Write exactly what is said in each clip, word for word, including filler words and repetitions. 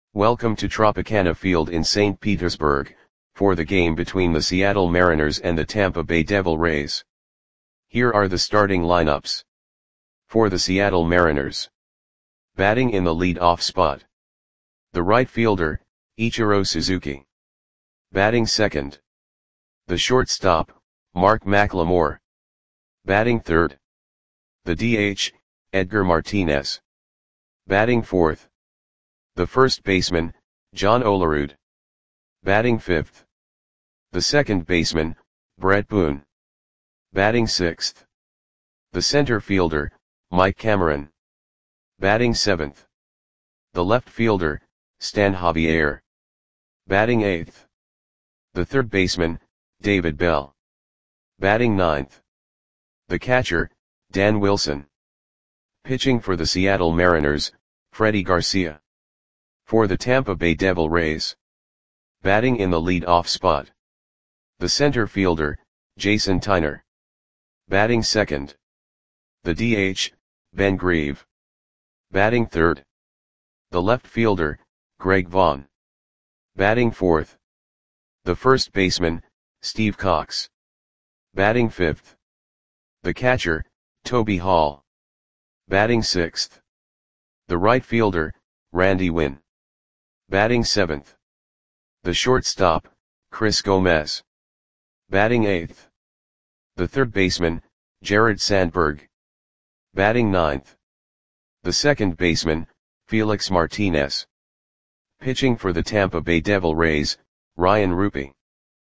Welcome to Tropicana Field in Saint Petersburg, for the game between the Seattle Mariners and the Tampa Bay Devil Rays. Here are the starting lineups. For the Seattle Mariners. Batting in the lead-off spot. The right fielder, Ichiro Suzuki. Batting second. The shortstop, Mark McLemore. Batting third. The D H, Edgar Martinez. Batting fourth. The first baseman, John Olerud. Batting fifth. The second baseman, Bret Boone. Batting sixth. The center fielder, Mike Cameron. Batting seventh. The left fielder, Stan Javier. Batting eighth. The third baseman, David Bell. Batting ninth. The catcher, Dan Wilson. Pitching for the Seattle Mariners, Freddie Garcia. For the Tampa Bay Devil Rays. Batting in the lead-off spot. The center fielder, Jason Tyner. Batting second. The D H, Ben Grieve. Batting third. The left fielder, Greg Vaughn. Batting fourth. The first baseman, Steve Cox. Batting fifth. The catcher, Toby Hall. Batting sixth. The right fielder, Randy Winn. Batting seventh. The shortstop, Chris Gomez. Batting eighth. The third baseman, Jared Sandberg. Batting ninth. The second baseman, Felix Martinez. Pitching for the Tampa Bay Devil Rays, Ryan Rupi.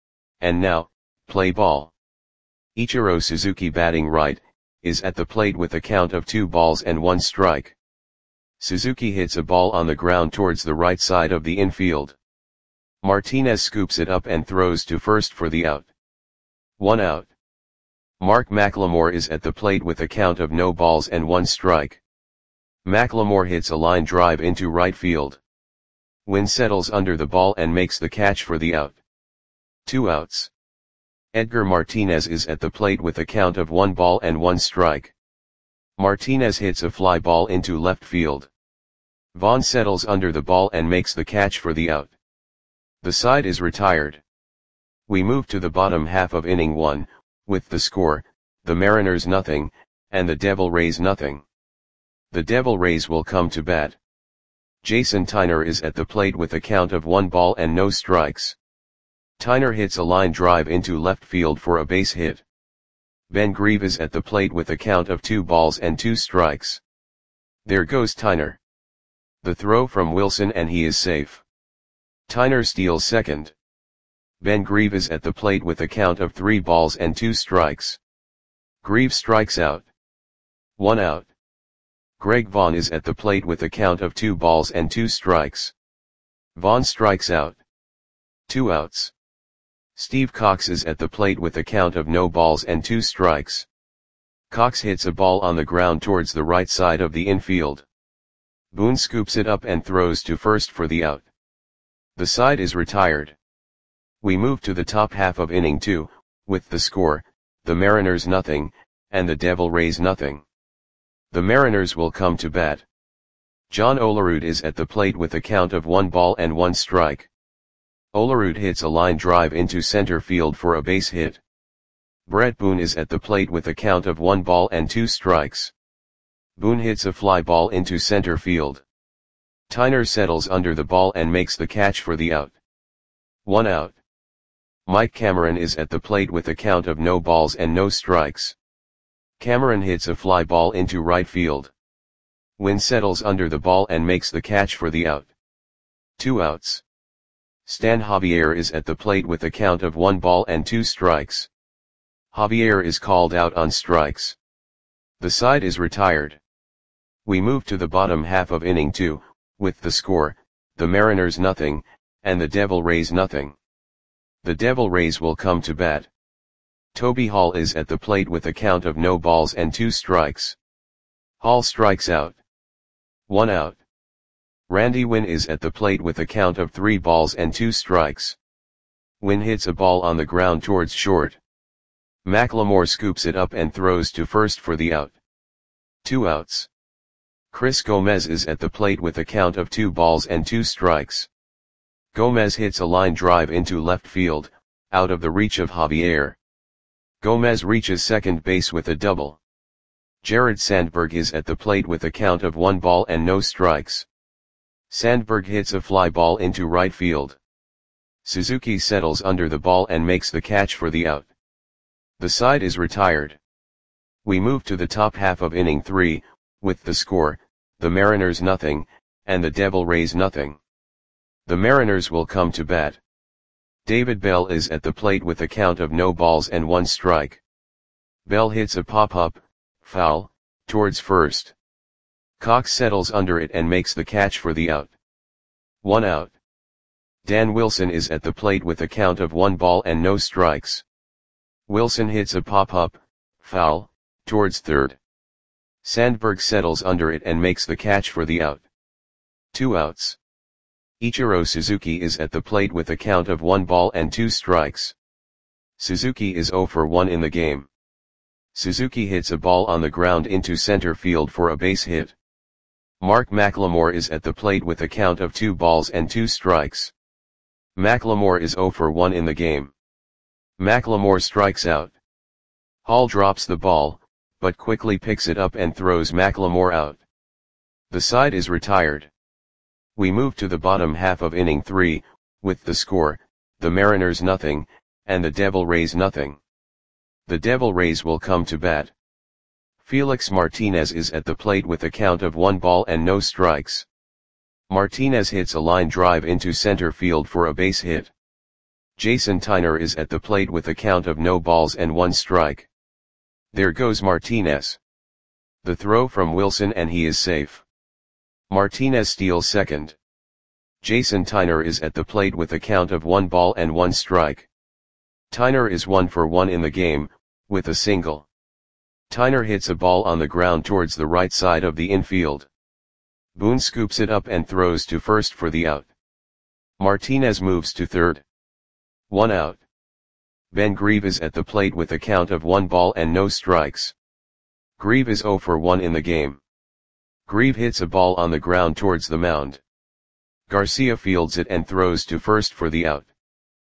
And now, play ball. Ichiro Suzuki batting right, is at the plate with a count of two balls and one strike. Suzuki hits a ball on the ground towards the right side of the infield. Martinez scoops it up and throws to first for the out. One out. Mark McLemore is at the plate with a count of no balls and one strike. McLemore hits a line drive into right field. Winn settles under the ball and makes the catch for the out. Two outs. Edgar Martinez is at the plate with a count of one ball and one strike. Martinez hits a fly ball into left field. Vaughn settles under the ball and makes the catch for the out. The side is retired. We move to the bottom half of inning one, with the score, the Mariners nothing, and the Devil Rays nothing. The Devil Rays will come to bat. Jason Tyner is at the plate with a count of one ball and no strikes. Tyner hits a line drive into left field for a base hit. Ben Grieve is at the plate with a count of two balls and two strikes. There goes Tyner. The throw from Wilson and he is safe. Tyner steals second. Ben Grieve is at the plate with a count of three balls and two strikes. Grieve strikes out. One out. Greg Vaughn is at the plate with a count of two balls and two strikes. Vaughn strikes out. Two outs. Steve Cox is at the plate with a count of no balls and two strikes. Cox hits a ball on the ground towards the right side of the infield. Boone scoops it up and throws to first for the out. The side is retired. We move to the top half of inning two, with the score, the Mariners nothing, and the Devil Rays nothing. The Mariners will come to bat. John Olerud is at the plate with a count of one ball and one strike. Olerud hits a line drive into center field for a base hit. Bret Boone is at the plate with a count of one ball and two strikes. Boone hits a fly ball into center field. Tyner settles under the ball and makes the catch for the out. One out. Mike Cameron is at the plate with a count of no balls and no strikes. Cameron hits a fly ball into right field. Winn settles under the ball and makes the catch for the out. Two outs. Stan Javier is at the plate with a count of one ball and two strikes. Javier is called out on strikes. The side is retired. We move to the bottom half of inning two, with the score, the Mariners nothing, and the Devil Rays nothing. The Devil Rays will come to bat. Toby Hall is at the plate with a count of no balls and two strikes. Hall strikes out. One out. Randy Winn is at the plate with a count of three balls and two strikes. Winn hits a ball on the ground towards short. McLemore scoops it up and throws to first for the out. Two outs. Chris Gomez is at the plate with a count of two balls and two strikes. Gomez hits a line drive into left field, out of the reach of Javier. Gomez reaches second base with a double. Jared Sandberg is at the plate with a count of one ball and no strikes. Sandberg hits a fly ball into right field. Suzuki settles under the ball and makes the catch for the out. The side is retired. We move to the top half of inning three, with the score, the Mariners nothing, and the Devil Rays nothing. The Mariners will come to bat. David Bell is at the plate with a count of no balls and one strike. Bell hits a pop-up, foul, towards first. Cox settles under it and makes the catch for the out. One out. Dan Wilson is at the plate with a count of one ball and no strikes. Wilson hits a pop-up, foul, towards third. Sandberg settles under it and makes the catch for the out. Two outs. Ichiro Suzuki is at the plate with a count of one ball and two strikes. Suzuki is zero for one in the game. Suzuki hits a ball on the ground into center field for a base hit. Mark McLemore is at the plate with a count of two balls and two strikes. McLemore is zero for one in the game. McLemore strikes out. Hall drops the ball, but quickly picks it up and throws McLemore out. The side is retired. We move to the bottom half of inning three, with the score, the Mariners nothing, and the Devil Rays nothing. The Devil Rays will come to bat. Felix Martinez is at the plate with a count of one ball and no strikes. Martinez hits a line drive into center field for a base hit. Jason Tyner is at the plate with a count of no balls and one strike. There goes Martinez. The throw from Wilson and he is safe. Martinez steals second. Jason Tyner is at the plate with a count of one ball and one strike. Tyner is one for one in the game, with a single. Tyner hits a ball on the ground towards the right side of the infield. Boone scoops it up and throws to first for the out. Martinez moves to third. One out. Ben Grieve is at the plate with a count of one ball and no strikes. Grieve is zero for one in the game. Grieve hits a ball on the ground towards the mound. Garcia fields it and throws to first for the out.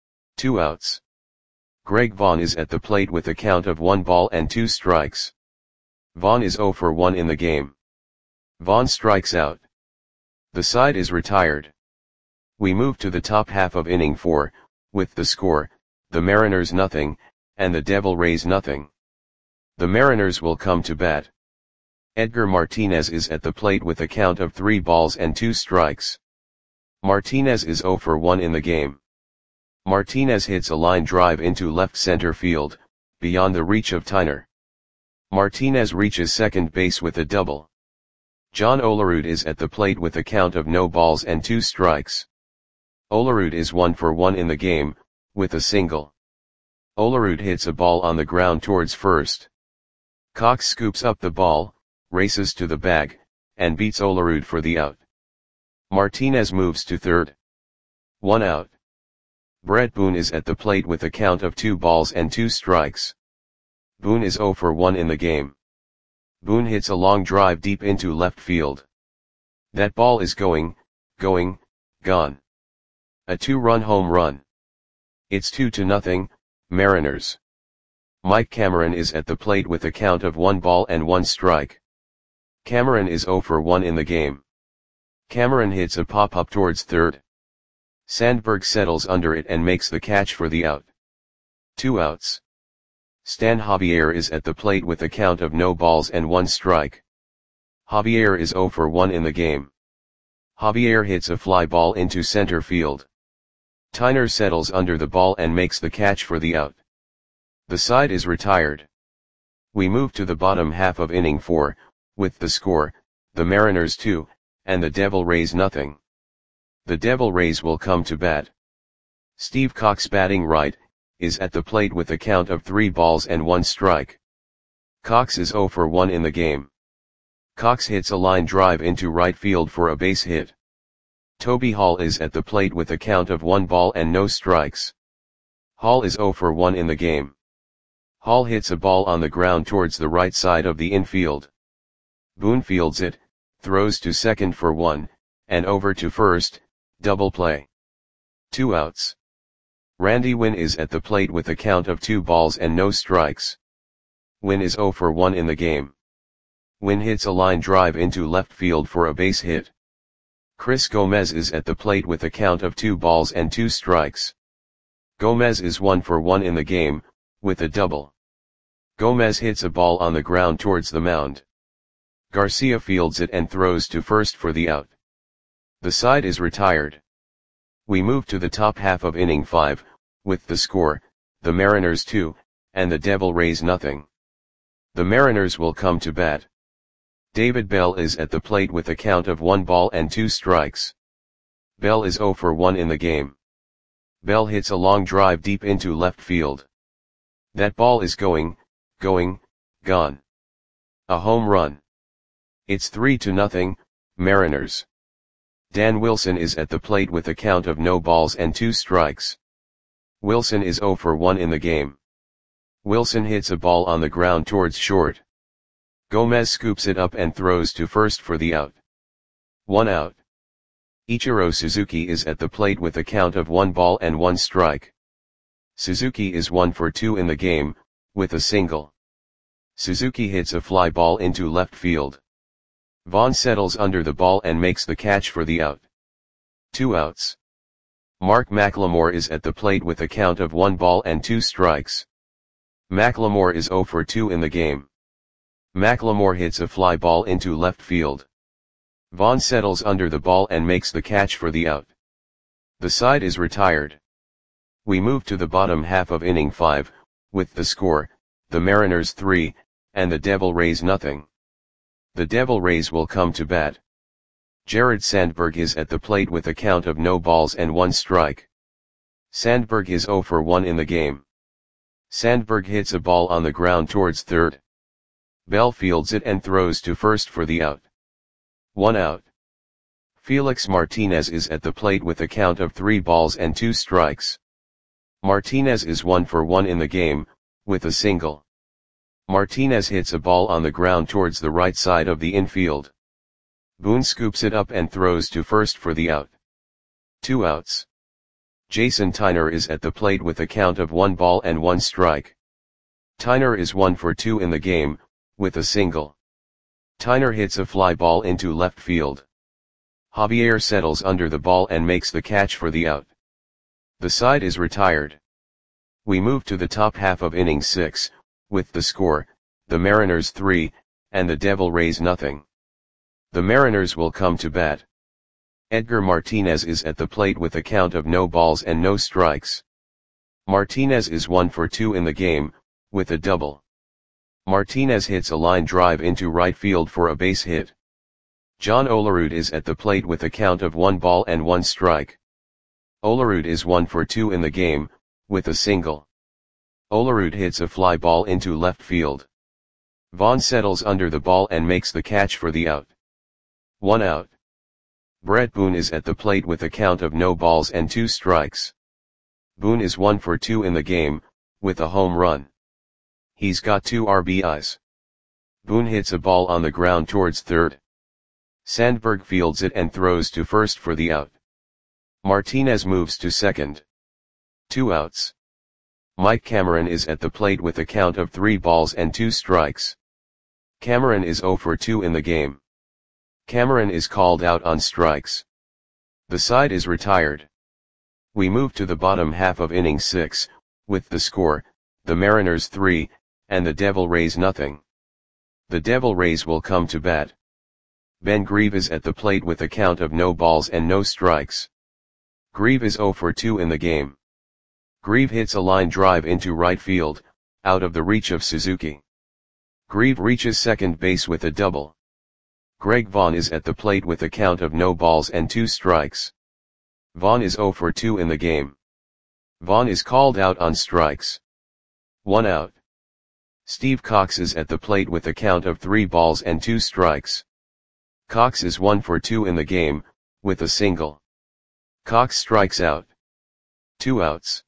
Two outs. Greg Vaughn is at the plate with a count of one ball and two strikes. Vaughn is zero for one in the game. Vaughn strikes out. The side is retired. We move to the top half of inning four, with the score, the Mariners nothing, and the Devil Rays nothing. The Mariners will come to bat. Edgar Martinez is at the plate with a count of three balls and two strikes. Martinez is zero for one in the game. Martinez hits a line drive into left center field, beyond the reach of Tyner. Martinez reaches second base with a double. John Olerud is at the plate with a count of no balls and two strikes. Olerud is one for one in the game, with a single. Olerud hits a ball on the ground towards first. Cox scoops up the ball, races to the bag, and beats Olerud for the out. Martinez moves to third. One out. Brett Boone is at the plate with a count of two balls and two strikes. Boone is zero for one in the game. Boone hits a long drive deep into left field. That ball is going, going, gone. A two-run home run. It's two to nothing, Mariners. Mike Cameron is at the plate with a count of one ball and one strike. Cameron is zero for one in the game. Cameron hits a pop-up towards third. Sandberg settles under it and makes the catch for the out. Two outs. Stan Javier is at the plate with a count of no balls and one strike. Javier is zero for one in the game. Javier hits a fly ball into center field. Tyner settles under the ball and makes the catch for the out. The side is retired. We move to the bottom half of inning four, with the score, the Mariners two, and the Devil Rays nothing. The Devil Rays will come to bat. Steve Cox, batting right, is at the plate with a count of three balls and one strike. Cox is zero for one in the game. Cox hits a line drive into right field for a base hit. Toby Hall is at the plate with a count of one ball and no strikes. Hall is zero for one in the game. Hall hits a ball on the ground towards the right side of the infield. Boone fields it, throws to second for one, and over to first, double play. Two outs. Randy Winn is at the plate with a count of two balls and no strikes. Winn is oh for one in the game. Winn hits a line drive into left field for a base hit. Chris Gomez is at the plate with a count of two balls and two strikes. Gomez is one for one in the game, with a double. Gomez hits a ball on the ground towards the mound. Garcia fields it and throws to first for the out. The side is retired. We move to the top half of inning five, with the score, the Mariners two, and the Devil Rays nothing. The Mariners will come to bat. David Bell is at the plate with a count of one ball and two strikes. Bell is oh for one in the game. Bell hits a long drive deep into left field. That ball is going, going, gone. A home run. It's three to nothing, Mariners. Dan Wilson is at the plate with a count of no balls and two strikes. Wilson is oh for one in the game. Wilson hits a ball on the ground towards short. Gomez scoops it up and throws to first for the out. One out. Ichiro Suzuki is at the plate with a count of one ball and one strike. Suzuki is one for two in the game, with a single. Suzuki hits a fly ball into left field. Vaughn settles under the ball and makes the catch for the out. Two outs. Mark McLemore is at the plate with a count of one ball and two strikes. McLemore is oh for two in the game. McLemore hits a fly ball into left field. Vaughn settles under the ball and makes the catch for the out. The side is retired. We move to the bottom half of inning five, with the score, the Mariners three, and the Devil Rays nothing. The Devil Rays will come to bat. Jared Sandberg is at the plate with a count of no balls and one strike. Sandberg is oh for one in the game. Sandberg hits a ball on the ground towards third. Bell fields it and throws to first for the out. One out. Felix Martinez is at the plate with a count of three balls and two strikes. Martinez is one for one in the game, with a single. Martinez hits a ball on the ground towards the right side of the infield. Boone scoops it up and throws to first for the out. Two outs. Jason Tyner is at the plate with a count of one ball and one strike. Tyner is one for two in the game, with a single. Tyner hits a fly ball into left field. Javier settles under the ball and makes the catch for the out. The side is retired. We move to the top half of inning six, with the score, the Mariners three, and the Devil Rays nothing. The Mariners will come to bat. Edgar Martinez is at the plate with a count of no balls and no strikes. Martinez is one for two in the game, with a double. Martinez hits a line drive into right field for a base hit. John Olerud is at the plate with a count of one ball and one strike. Olerud is one for two in the game, with a single. Olerud hits a fly ball into left field. Vaughn settles under the ball and makes the catch for the out. One out. Brett Boone is at the plate with a count of no balls and two strikes. Boone is one for two in the game, with a home run. He's got two R B Is. Boone hits a ball on the ground towards third. Sandberg fields it and throws to first for the out. Martinez moves to second. Two outs. Mike Cameron is at the plate with a count of three balls and two strikes. Cameron is oh for two in the game. Cameron is called out on strikes. The side is retired. We move to the bottom half of inning six, with the score, the Mariners three, and the Devil Rays nothing. The Devil Rays will come to bat. Ben Grieve is at the plate with a count of no balls and no strikes. Grieve is oh for two in the game. Grieve hits a line drive into right field, out of the reach of Suzuki. Grieve reaches second base with a double. Greg Vaughn is at the plate with a count of no balls and two strikes. Vaughn is oh for two in the game. Vaughn is called out on strikes. One out. Steve Cox is at the plate with a count of three balls and two strikes. Cox is one for two in the game, with a single. Cox strikes out. Two outs.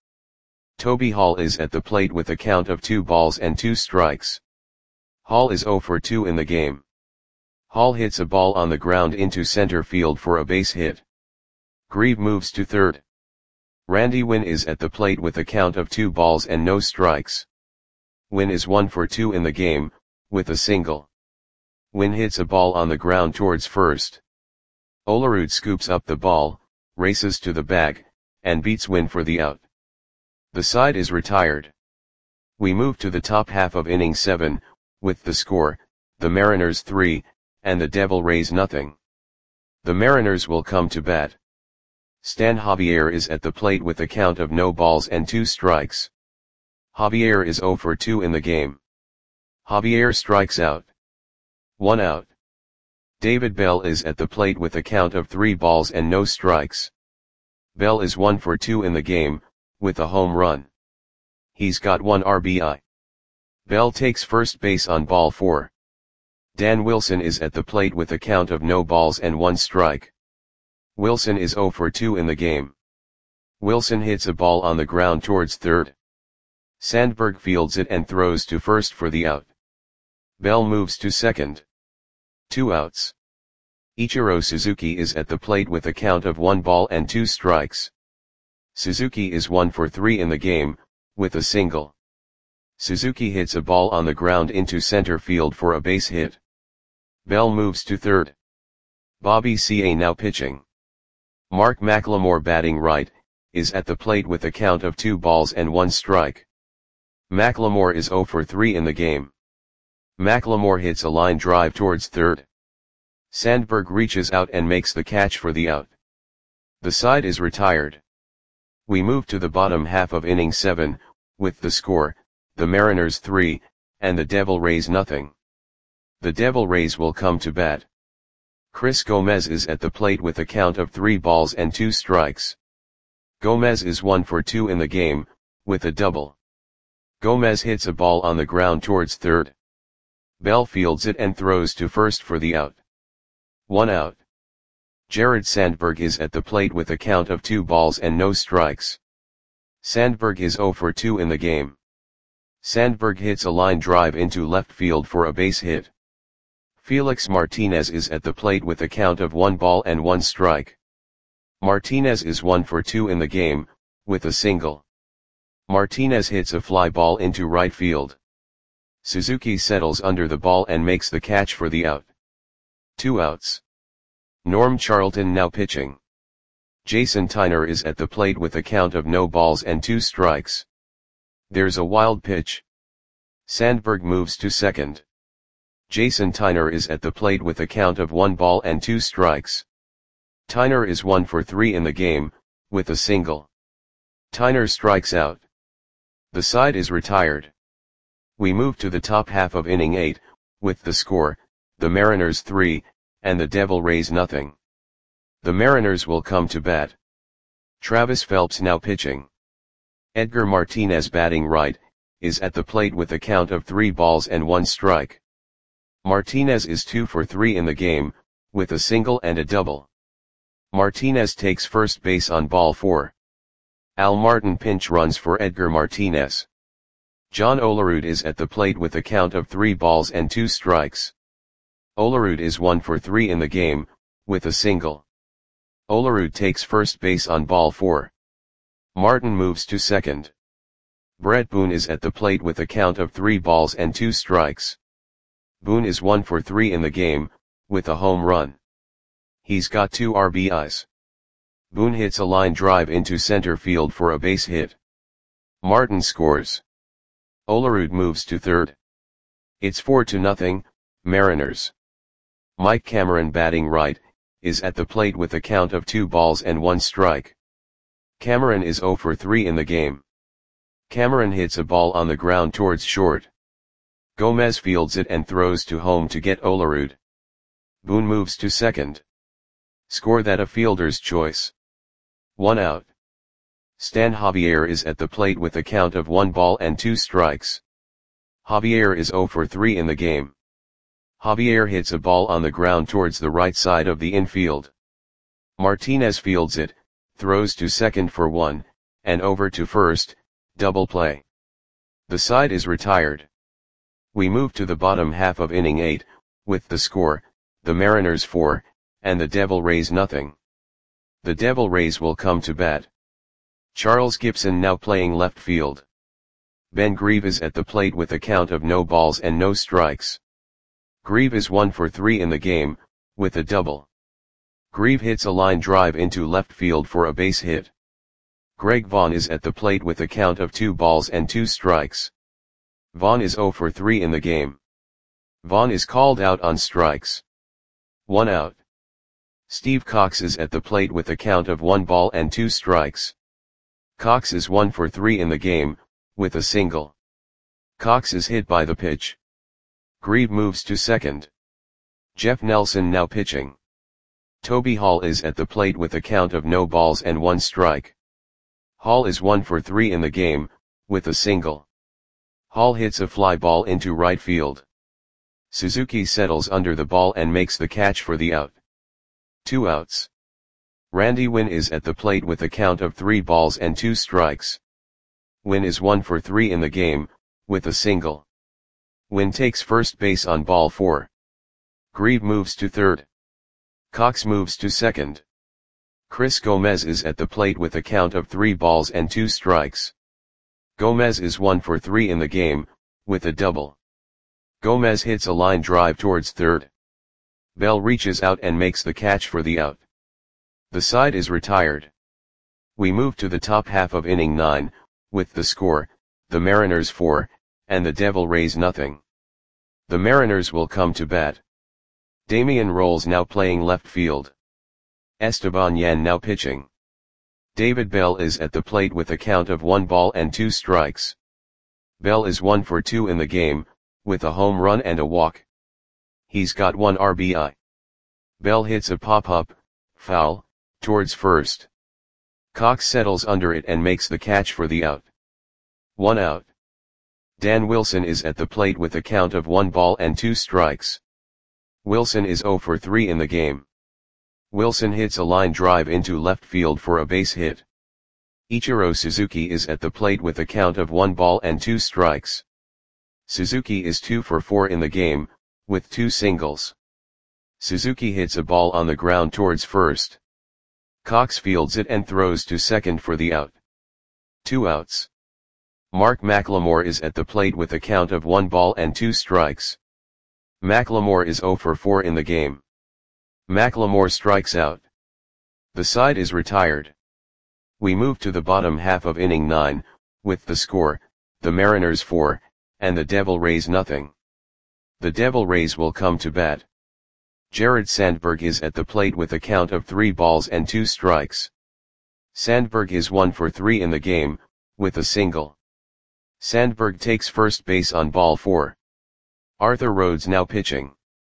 Toby Hall is at the plate with a count of two balls and two strikes. Hall is oh for two in the game. Hall hits a ball on the ground into center field for a base hit. Grieve moves to third. Randy Wynn is at the plate with a count of two balls and no strikes. Wynn is one for two in the game, with a single. Wynn hits a ball on the ground towards first. Olerud scoops up the ball, races to the bag, and beats Wynn for the out. The side is retired. We move to the top half of inning seven, with the score, the Mariners three, and the Devil Rays nothing. The Mariners will come to bat. Stan Javier is at the plate with a count of no balls and two strikes. Javier is zero for two in the game. Javier strikes out. One out. David Bell is at the plate with a count of three balls and no strikes. Bell is one for two in the game, with a home run. He's got one R B I. Bell takes first base on ball four. Dan Wilson is at the plate with a count of no balls and one strike. Wilson is zero for two in the game. Wilson hits a ball on the ground towards third. Sandberg fields it and throws to first for the out. Bell moves to second. Two outs. Ichiro Suzuki is at the plate with a count of one ball and two strikes. Suzuki is one for three in the game, with a single. Suzuki hits a ball on the ground into center field for a base hit. Bell moves to third. Bobby C A now pitching. Mark McLemore batting right, is at the plate with a count of two balls and one strike. McLemore is zero for three in the game. McLemore hits a line drive towards third. Sandberg reaches out and makes the catch for the out. The side is retired. We move to the bottom half of inning seven, with the score, the Mariners three, and the Devil Rays nothing. The Devil Rays will come to bat. Chris Gomez is at the plate with a count of three balls and two strikes. Gomez is one for two in the game, with a double. Gomez hits a ball on the ground towards third. Bell fields it and throws to first for the out. One out. Jared Sandberg is at the plate with a count of two balls and no strikes. Sandberg is zero for two in the game. Sandberg hits a line drive into left field for a base hit. Felix Martinez is at the plate with a count of one ball and one strike. Martinez is one for two in the game, with a single. Martinez hits a fly ball into right field. Suzuki settles under the ball and makes the catch for the out. Two outs. Norm Charlton now pitching. Jason Tyner is at the plate with a count of no balls and two strikes. There's a wild pitch. Sandberg moves to second. Jason Tyner is at the plate with a count of one ball and two strikes. Tyner is one for three in the game, with a single. Tyner strikes out. The side is retired. We move to the top half of inning eight, with the score, the Mariners three, and the Devil Rays nothing. The Mariners will come to bat. Travis Phelps now pitching. Edgar Martinez batting right, is at the plate with a count of three balls and one strike. Martinez is two for three in the game, with a single and a double. Martinez takes first base on ball four. Al Martin pinch runs for Edgar Martinez. John Olerud is at the plate with a count of three balls and two strikes. Olerud is one for three in the game, with a single. Olerud takes first base on ball four. Martin moves to second. Brett Boone is at the plate with a count of three balls and two strikes. Boone is one for three in the game, with a home run. He's got two R B Is. Boone hits a line drive into center field for a base hit. Martin scores. Olerud moves to third. It's four to nothing, Mariners. Mike Cameron batting right, is at the plate with a count of two balls and one strike. Cameron is zero for three in the game. Cameron hits a ball on the ground towards short. Gomez fields it and throws to home to get Olerud. Boone moves to second. Score that a fielder's choice. One out. Stan Javier is at the plate with a count of one ball and two strikes. Javier is zero for three in the game. Javier hits a ball on the ground towards the right side of the infield. Martinez fields it, throws to second for one, and over to first, double play. The side is retired. We move to the bottom half of inning eight, with the score, the Mariners four, and the Devil Rays nothing. The Devil Rays will come to bat. Charles Gibson now playing left field. Ben Grieve is at the plate with a count of no balls and no strikes. Grieve is one for three in the game, with a double. Grieve hits a line drive into left field for a base hit. Greg Vaughn is at the plate with a count of two balls and two strikes. Vaughn is zero for three in the game. Vaughn is called out on strikes. One out. Steve Cox is at the plate with a count of one ball and two strikes. Cox is one for three in the game, with a single. Cox is hit by the pitch. Grieve moves to second. Jeff Nelson now pitching. Toby Hall is at the plate with a count of no balls and one strike. Hall is one for three in the game, with a single. Hall hits a fly ball into right field. Suzuki settles under the ball and makes the catch for the out. Two outs. Randy Winn is at the plate with a count of three balls and two strikes. Winn is one for three in the game, with a single. Winn takes first base on ball four. Grieve moves to third. Cox moves to second. Chris Gomez is at the plate with a count of three balls and two strikes. Gomez is one for three in the game, with a double. Gomez hits a line drive towards third. Bell reaches out and makes the catch for the out. The side is retired. We move to the top half of inning nine, with the score, the Mariners four, and the Devil Rays nothing. The Mariners will come to bat. Damian Rolls now playing left field. Esteban Yan now pitching. David Bell is at the plate with a count of one ball and two strikes. Bell is one for two in the game, with a home run and a walk. He's got one R B I. Bell hits a pop-up, foul, towards first. Cox settles under it and makes the catch for the out. One out. Dan Wilson is at the plate with a count of one ball and two strikes. Wilson is zero for three in the game. Wilson hits a line drive into left field for a base hit. Ichiro Suzuki is at the plate with a count of one ball and two strikes. Suzuki is two for four in the game, with two singles. Suzuki hits a ball on the ground towards first. Cox fields it and throws to second for the out. Two outs. Mark McLemore is at the plate with a count of one ball and two strikes. McLemore is zero for four in the game. McLemore strikes out. The side is retired. We move to the bottom half of inning nine, with the score, the Mariners four, and the Devil Rays nothing. The Devil Rays will come to bat. Jared Sandberg is at the plate with a count of three balls and two strikes. Sandberg is one for three in the game, with a single. Sandberg takes first base on ball four. Arthur Rhodes now pitching.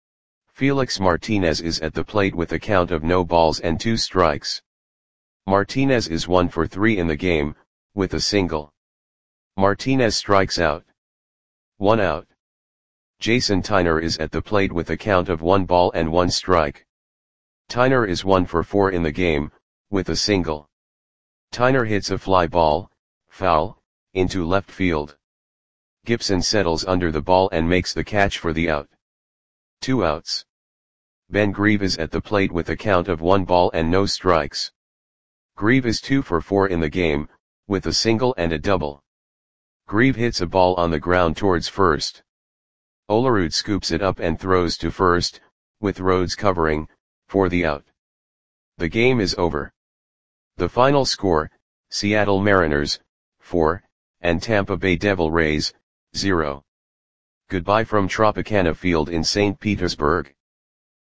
Felix Martinez is at the plate with a count of no balls and two strikes. Martinez is one for three in the game, with a single. Martinez strikes out. One out. Jason Tyner is at the plate with a count of one ball and one strike. Tyner is one for four in the game, with a single. Tyner hits a fly ball, foul, into left field. Gibson settles under the ball and makes the catch for the out. Two outs. Ben Grieve is at the plate with a count of one ball and no strikes. Grieve is two for four in the game, with a single and a double. Grieve hits a ball on the ground towards first. Olerud scoops it up and throws to first, with Rhodes covering, for the out. The game is over. The final score, Seattle Mariners, four, and Tampa Bay Devil Rays, zero. Goodbye from Tropicana Field in Saint Petersburg.